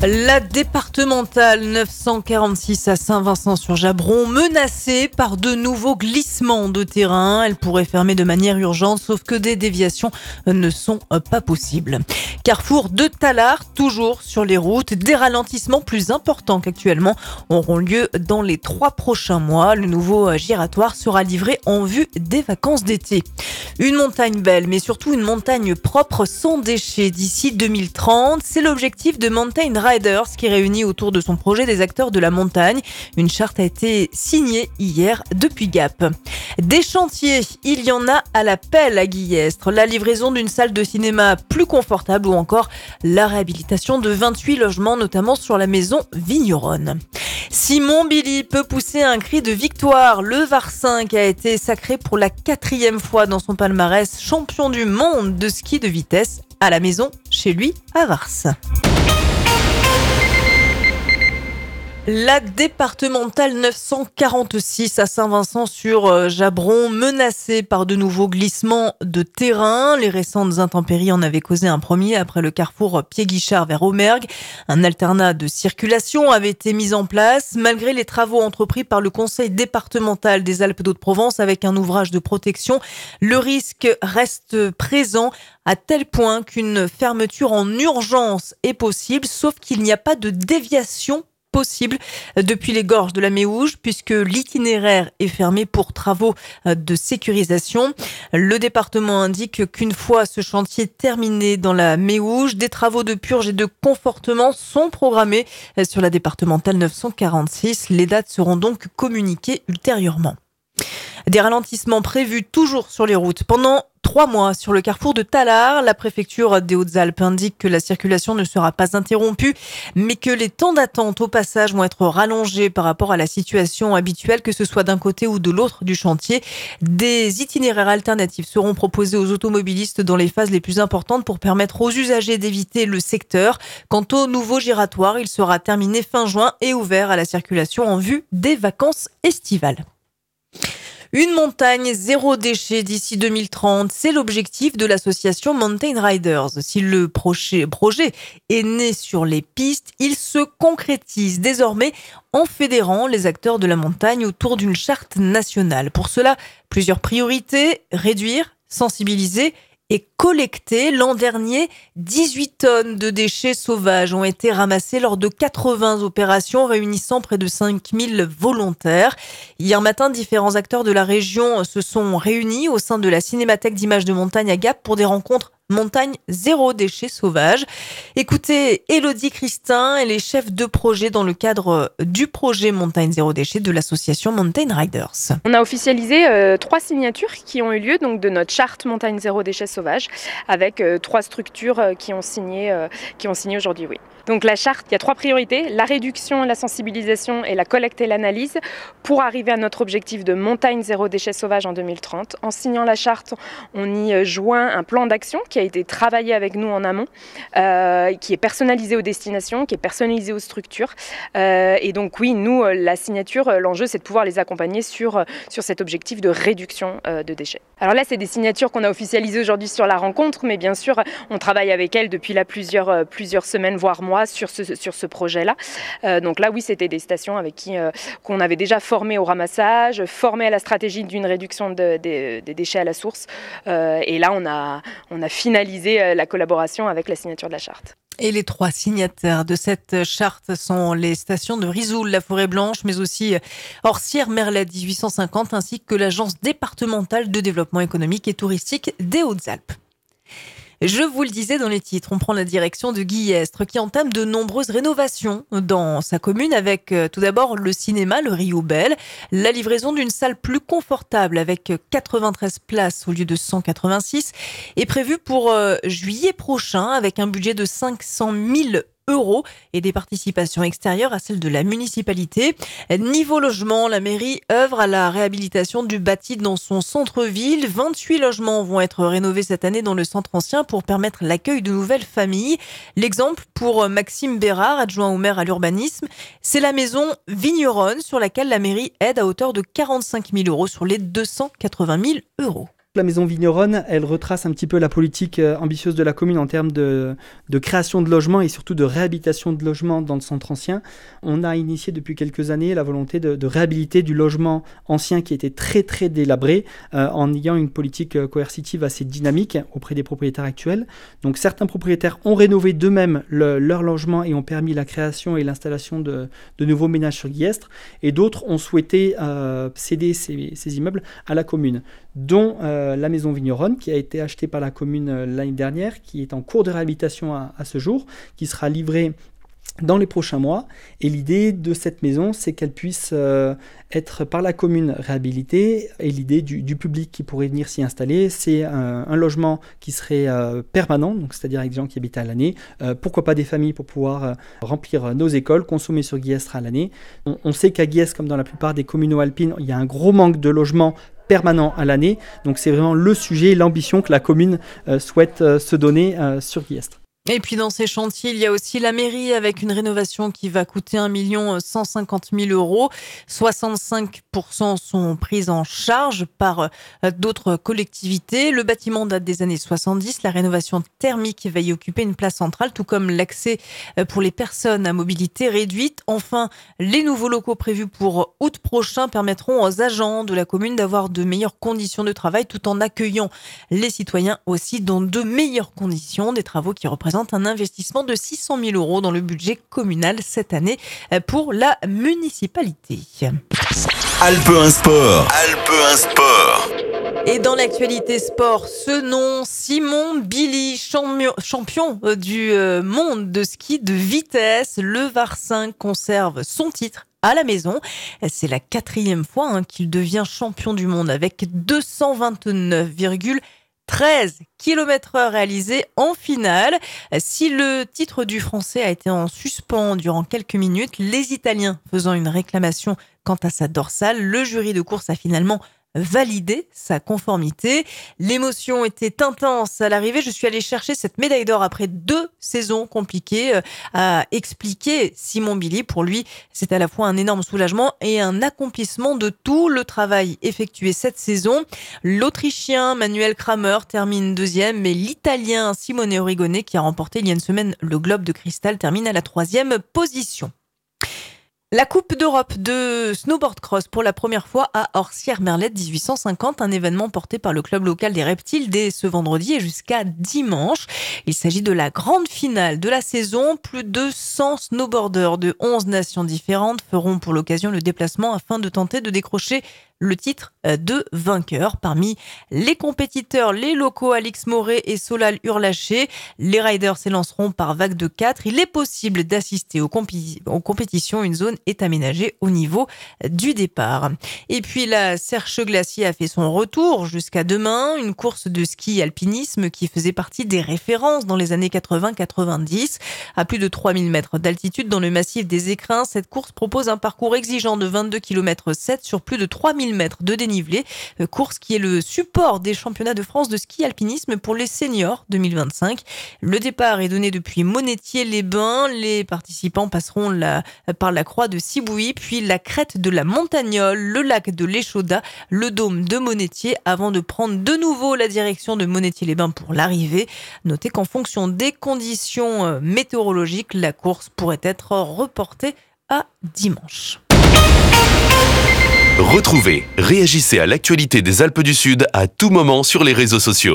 La départementale 946 à Saint-Vincent-sur-Jabron, menacée par de nouveaux glissements de terrain. Elle pourrait fermer de manière urgente, sauf que des déviations ne sont pas possibles. Carrefour de Tallard, toujours sur les routes. Des ralentissements plus importants qu'actuellement auront lieu dans les 3 prochains mois. Le nouveau giratoire sera livré en vue des vacances d'été. Une montagne belle, mais surtout une montagne propre sans déchets d'ici 2030. C'est l'objectif de Mountain Riders qui réunit autour de son projet des acteurs de la montagne. Une charte a été signée hier depuis Gap. Des chantiers, il y en a à la pelle à Guillestre. La livraison d'une salle de cinéma plus confortable ou encore la réhabilitation de 28 logements, notamment sur la maison Vigneronne. Simon Billy peut pousser un cri de victoire. Le Var5 a été sacré pour la 4e fois dans son palmarès champion du monde de ski de vitesse à la maison chez lui à Vars. La départementale 946 à Saint-Vincent-sur-Jabron, menacée par de nouveaux glissements de terrain. Les récentes intempéries en avaient causé un premier après le carrefour Pied-Guichard vers Aumergue. Un alternat de circulation avait été mis en place malgré les travaux entrepris par le conseil départemental des Alpes-de-Haute-Provence avec un ouvrage de protection. Le risque reste présent à tel point qu'une fermeture en urgence est possible, sauf qu'il n'y a pas de déviation possible depuis les gorges de la Méouge puisque l'itinéraire est fermé pour travaux de sécurisation. Le département indique qu'une fois ce chantier terminé dans la Méouge, des travaux de purge et de confortement sont programmés sur la départementale 946. Les dates seront donc communiquées ultérieurement. Des ralentissements prévus toujours sur les routes pendant 3 mois sur le carrefour de Tallard. La préfecture des Hautes-Alpes indique que la circulation ne sera pas interrompue, mais que les temps d'attente au passage vont être rallongés par rapport à la situation habituelle, que ce soit d'un côté ou de l'autre du chantier. Des itinéraires alternatifs seront proposés aux automobilistes dans les phases les plus importantes pour permettre aux usagers d'éviter le secteur. Quant au nouveau giratoire, il sera terminé fin juin et ouvert à la circulation en vue des vacances estivales. Une montagne zéro déchet d'ici 2030, c'est l'objectif de l'association Mountain Riders. Si le projet est né sur les pistes, il se concrétise désormais en fédérant les acteurs de la montagne autour d'une charte nationale. Pour cela, plusieurs priorités: réduire, sensibiliser et collecter. L'an dernier, 18 tonnes de déchets sauvages ont été ramassés lors de 80 opérations réunissant près de 5000 volontaires. Hier matin, différents acteurs de la région se sont réunis au sein de la Cinémathèque d'images de montagne à Gap pour des rencontres montagne zéro déchet sauvage. Écoutez Élodie Christin, elle est chef de projet dans le cadre du projet Montagne zéro déchet de l'association Mountain Riders. On a officialisé 3 signatures qui ont eu lieu donc de notre charte Montagne zéro déchet sauvage avec 3 structures qui ont signé aujourd'hui, oui. Donc la charte, il y a 3 priorités: la réduction, la sensibilisation et la collecte et l'analyse pour arriver à notre objectif de montagne zéro déchet sauvage en 2030. En signant la charte, on y joint un plan d'action qui a été travaillé avec nous en amont, qui est personnalisé aux destinations, qui est personnalisé aux structures. Et donc oui, nous, la signature, l'enjeu, c'est de pouvoir les accompagner sur cet objectif de réduction de déchets. Alors là, c'est des signatures qu'on a officialisées aujourd'hui sur la rencontre, mais bien sûr, on travaille avec elles depuis là plusieurs semaines, voire mois, sur ce projet-là. Donc là, oui, c'était des stations avec qui qu'on avait déjà formé au ramassage, formé à la stratégie d'une réduction des déchets à la source. Et là, on a finalisé la collaboration avec la signature de la charte. Et les 3 signataires de cette charte sont les stations de Risoul, la Forêt Blanche, mais aussi Orsières, Merlet 1850, ainsi que l'Agence départementale de développement économique et touristique des Hautes-Alpes. Je vous le disais dans les titres, on prend la direction de Guillestre qui entame de nombreuses rénovations dans sa commune avec tout d'abord le cinéma, le Rio Belle, la livraison d'une salle plus confortable avec 93 places au lieu de 186 est prévue pour juillet prochain avec un budget de 500 000 € et des participations extérieures à celles de la municipalité. Niveau logement, la mairie œuvre à la réhabilitation du bâti dans son centre-ville. 28 logements vont être rénovés cette année dans le centre ancien pour permettre l'accueil de nouvelles familles. L'exemple pour Maxime Bérard, adjoint au maire à l'urbanisme, c'est la maison Vigneronne sur laquelle la mairie aide à hauteur de 45 000 € sur les 280 000 €. La maison Vigneronne, elle retrace un petit peu la politique ambitieuse de la commune en termes de création de logements et surtout de réhabilitation de logements dans le centre ancien. On a initié depuis quelques années la volonté de réhabiliter du logement ancien qui était très très délabré en ayant une politique coercitive assez dynamique auprès des propriétaires actuels. Donc certains propriétaires ont rénové d'eux-mêmes leur logement et ont permis la création et l'installation de nouveaux ménages sur Guillestre, et d'autres ont souhaité céder ces immeubles à la commune, dont la maison Vigneronne, qui a été achetée par la commune l'année dernière, qui est en cours de réhabilitation à ce jour, qui sera livrée dans les prochains mois. Et l'idée de cette maison, c'est qu'elle puisse être par la commune réhabilitée, et l'idée du public qui pourrait venir s'y installer, c'est un logement qui serait permanent, donc c'est-à-dire avec des gens qui habitent à l'année, pourquoi pas des familles pour pouvoir remplir nos écoles, consommer sur Guillestre à l'année. On sait qu'à Guillestre, comme dans la plupart des communaux alpines, il y a un gros manque de logements permanent à l'année, donc c'est vraiment le sujet, l'ambition que la commune souhaite se donner sur Guillestre. Et puis dans ces chantiers, il y a aussi la mairie avec une rénovation qui va coûter 1 150 000 €. 65% sont prises en charge par d'autres collectivités. Le bâtiment date des années 70. La rénovation thermique va y occuper une place centrale, tout comme l'accès pour les personnes à mobilité réduite. Enfin, les nouveaux locaux prévus pour août prochain permettront aux agents de la commune d'avoir de meilleures conditions de travail tout en accueillant les citoyens aussi dans de meilleures conditions. Des travaux qui représentent un investissement de 600 000 € dans le budget communal cette année pour la municipalité. Alpe 1 Sport. Alpe 1 Sport. Et dans l'actualité sport, ce nom, Simon Billy, champion du monde de ski de vitesse, le Varsin conserve son titre à la maison. C'est la 4e fois qu'il devient champion du monde avec 229,13 km/h réalisés en finale. Si le titre du Français a été en suspens durant quelques minutes, les Italiens faisant une réclamation quant à sa dorsale, le jury de course a finalement validé sa conformité. L'émotion était intense à l'arrivée. Je suis allée chercher cette médaille d'or après 2 saisons compliquées, a expliqué Simon Billy. Pour lui, c'est à la fois un énorme soulagement et un accomplissement de tout le travail effectué cette saison. L'Autrichien Manuel Kramer termine 2e, mais l'Italien Simone Origone, qui a remporté il y a une semaine le Globe de Cristal, termine à la 3e position. La Coupe d'Europe de snowboard cross pour la première fois à Orsières-Merlette 1850, un événement porté par le club local des Reptiles dès ce vendredi et jusqu'à dimanche. Il s'agit de la grande finale de la saison. Plus de 100 snowboarders de 11 nations différentes feront pour l'occasion le déplacement afin de tenter de décrocher le titre de vainqueur. Parmi les compétiteurs, les locaux Alix Moret et Solal Urlaché. Les riders s'élanceront par vague de 4. Il est possible d'assister aux compétitions. Une zone est aménagée au niveau du départ. Et puis la Serche Glacier a fait son retour jusqu'à demain. Une course de ski alpinisme qui faisait partie des références dans les années 80-90. À plus de 3000 mètres d'altitude dans le massif des Écrins, cette course propose un parcours exigeant de 22 km/7 sur plus de 3000 mètres de dénivelé, course qui est le support des championnats de France de ski alpinisme pour les seniors 2025. Le départ est donné depuis Monétier-les-Bains. Les participants passeront par la croix de Cibouy, puis la crête de la Montagnole, le lac de l'Échaudat, le dôme de Monétier, avant de prendre de nouveau la direction de Monétier-les-Bains pour l'arrivée. Notez qu'en fonction des conditions météorologiques, la course pourrait être reportée à dimanche. Retrouvez, réagissez à l'actualité des Alpes du Sud à tout moment sur les réseaux sociaux.